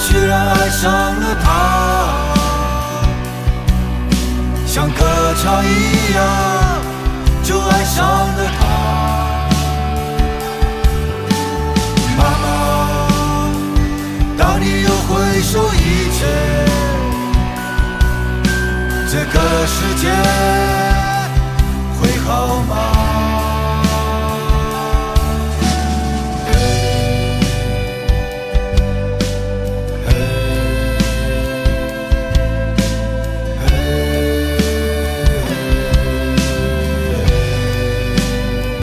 居然爱上了他，像歌唱一样就爱上了他。妈妈，当你又回首以前，这个世界